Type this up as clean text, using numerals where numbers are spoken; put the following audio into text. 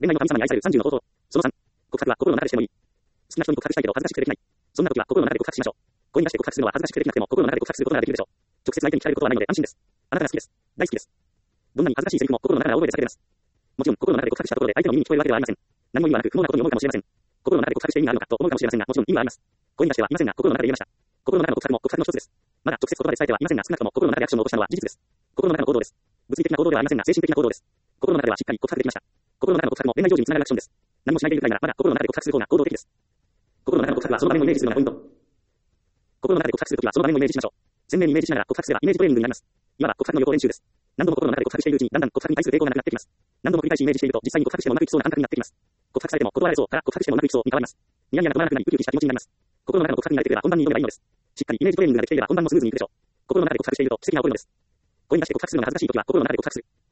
恋愛の神様に愛される30の方法。その3。告白は心の中でしてもいい。好きな人に告白したいけど恥ずかしくてできない。そんな時は心の中で告白しましょう。声に出して告白するのは恥ずかしくてできなくても心の中で告白することならできるでしょう。直接相手に聞かれることはないので安心です。あなたが好きです。大好きです。どんなに恥ずかしいセリフも心の中から大声で叫べます。もちろん心の中で告白したところで相手の耳に聞こえるわけではありません。何も意味はなく不毛なことに思うかもしれません。心の中で告白して意味があるのかと思うかもしれませんが、もちろん意味はあります。声に出してはいませんが、心の中で言えました。心の中の告白も告白の一つです。まだ直接言葉で伝えてはいませんが、少なくとも心の中でアクションを起こしたのは事実です。心の中の行動です。物理的な行動ではありませんが、精神的な行動です。心の中ではしっかり告白できました。心の中の告白も恋愛成就につながるアクションです。何もしないでいるくらいなら、まだ心の中で告白する方が行動的です。心の中の告白はその場面をイメージするのがポイント。心の中で告白するときはその場面をイメージしましょう。鮮明にイメージしながら告白すればイメージトレーニングになります。いわば告白の予行練習です。何度も心の中で告白しているうちにだんだん告白に対する抵抗がなくなってきます。何度も繰り返しイメージしていると実際に告白してもうまくいきそうな感覚になってきます。告白されても断られそうから告白してもうまくいきそうに変わります。ニヤニヤが止まらなくなりウキウキした気持ちになります。心の中の告白に慣れてくれば本番に挑めばいいのです。しっかりイメージトレーニングができていれば本番もスムーズにいくでしょう。心の中で告白していると奇跡が起こるのです。声に出して告白するのが恥ずかしいときは心の中で告白する。